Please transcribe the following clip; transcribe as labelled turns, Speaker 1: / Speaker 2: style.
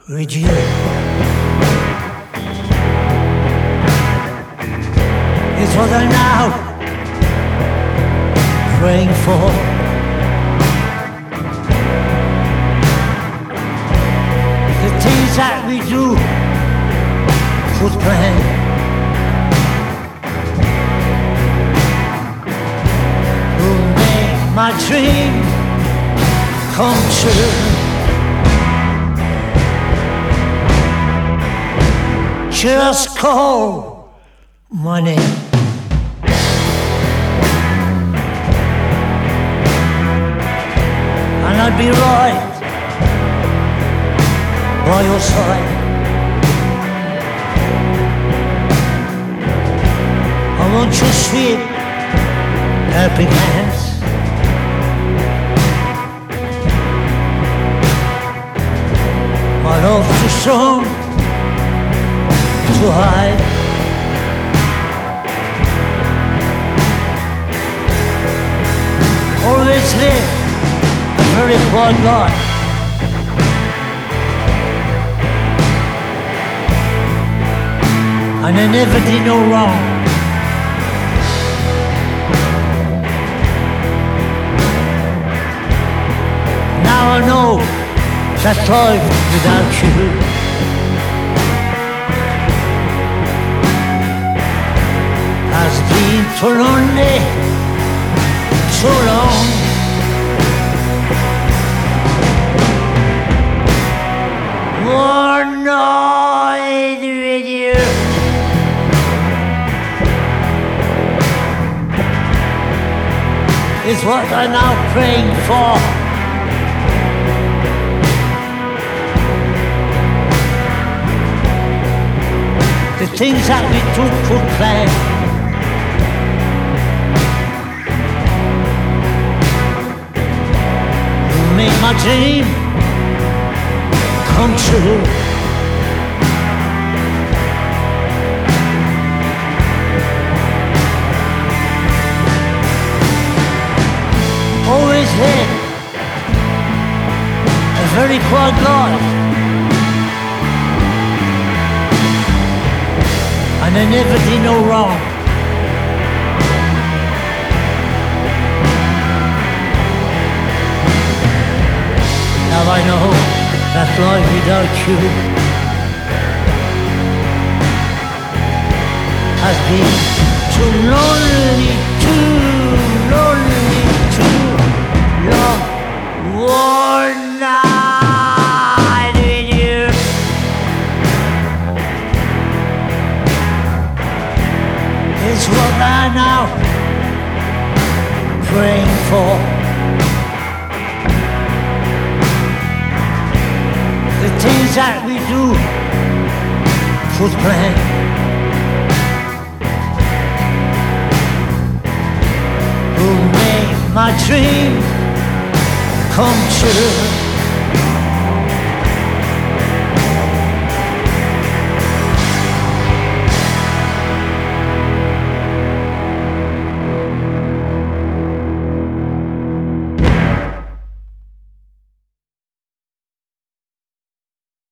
Speaker 1: with you. It's what I'm now praying for. The things that we do could plan. Will make my dream come true. Just call my name. And I'll be right by your side. I want your sweet helping hands. My love too strong to hide. Always live a very quiet life. And I never did no wrong. Now I know that life without you has been too lonely, too long. One night with you is what I'm now praying for. The things that we took for granted will make my dream come true. Always had a very quiet life. And I never did no wrong. Now I know that life without you has been too lonely, too lonely, too long. One night with you is what I'm now praying for. The things that we do should plan. Will make my dream come true.